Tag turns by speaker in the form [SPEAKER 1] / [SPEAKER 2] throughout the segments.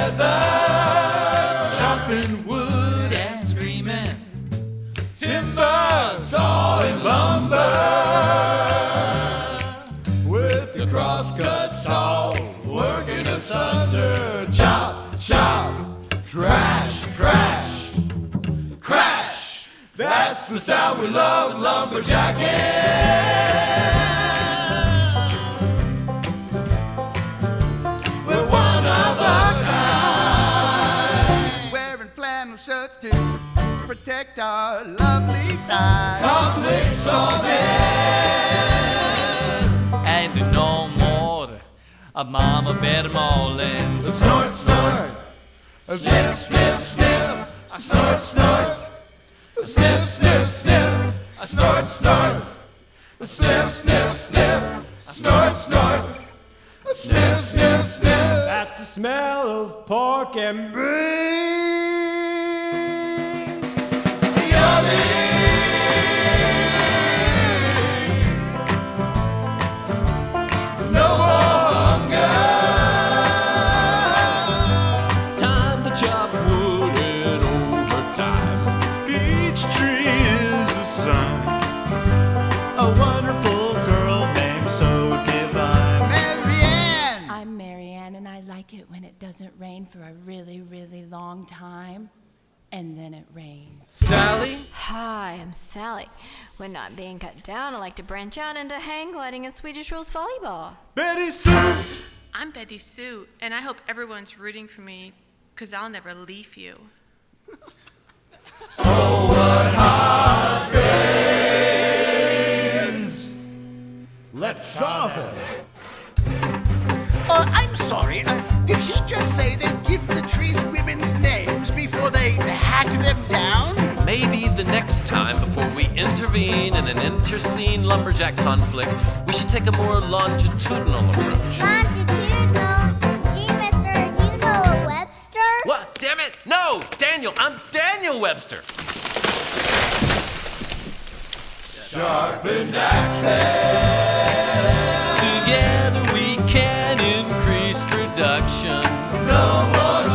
[SPEAKER 1] together, chopping wood and screaming, timber, sawing lumber, with the crosscut saws working asunder. Chop, chop, crash, crash, crash. That's the sound we love, lumberjacking. We're one of a kind,
[SPEAKER 2] wearing flannel shirts to protect our lovely thighs.
[SPEAKER 1] conflict solving,
[SPEAKER 3] And no more of Mama Bear Mullins.
[SPEAKER 1] a snort, snort, a sniff, sniff, sniff, a snort, snort, a sniff, sniff, sniff, a snort, snort, a sniff, sniff, sniff, a snort, snort, a sniff, sniff, sniff.
[SPEAKER 4] That's the smell of pork and beans.
[SPEAKER 1] Yummy. No more hunger.
[SPEAKER 3] Time to chop wood in overtime.
[SPEAKER 1] Each tree is a sign.
[SPEAKER 4] A wonderful girl named So Divine.
[SPEAKER 2] Marianne!
[SPEAKER 5] I'm Marianne, and I like it when it doesn't rain for a really, really long time, and then it rains.
[SPEAKER 3] Sally?
[SPEAKER 6] Hi, I'm Sally. When not being cut down, I like to branch out into hang gliding and Swedish rules volleyball.
[SPEAKER 1] Betty Sue.
[SPEAKER 7] I'm Betty Sue, and I hope everyone's rooting for me, because I'll never leave you.
[SPEAKER 1] Oh, what hot rains. Let's solve it.
[SPEAKER 2] I'm sorry, did he just say they'd give the trees women's names before they hack them down?
[SPEAKER 8] Maybe the next time, before we intervene in an interscene lumberjack conflict, we should take a more longitudinal approach.
[SPEAKER 9] Longitudinal? Gee, mister, you know a Webster?
[SPEAKER 8] What? Damn it! No! Daniel! I'm Daniel Webster!
[SPEAKER 1] Sharpened axes.
[SPEAKER 3] Together we can increase production.
[SPEAKER 1] No more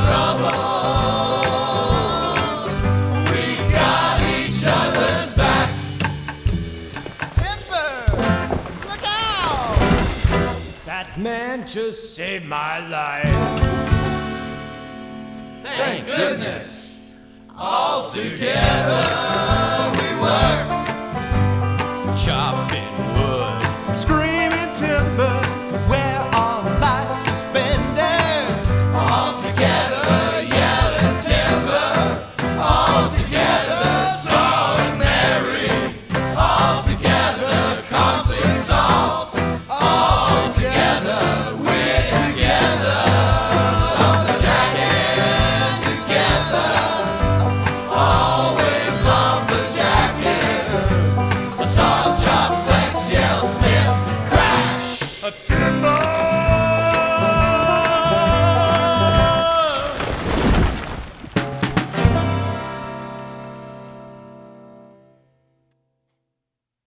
[SPEAKER 1] troubles. We got each other's backs.
[SPEAKER 2] Timber! Look out!
[SPEAKER 4] That man just saved my life.
[SPEAKER 1] Thank goodness. All together we work.
[SPEAKER 3] Chop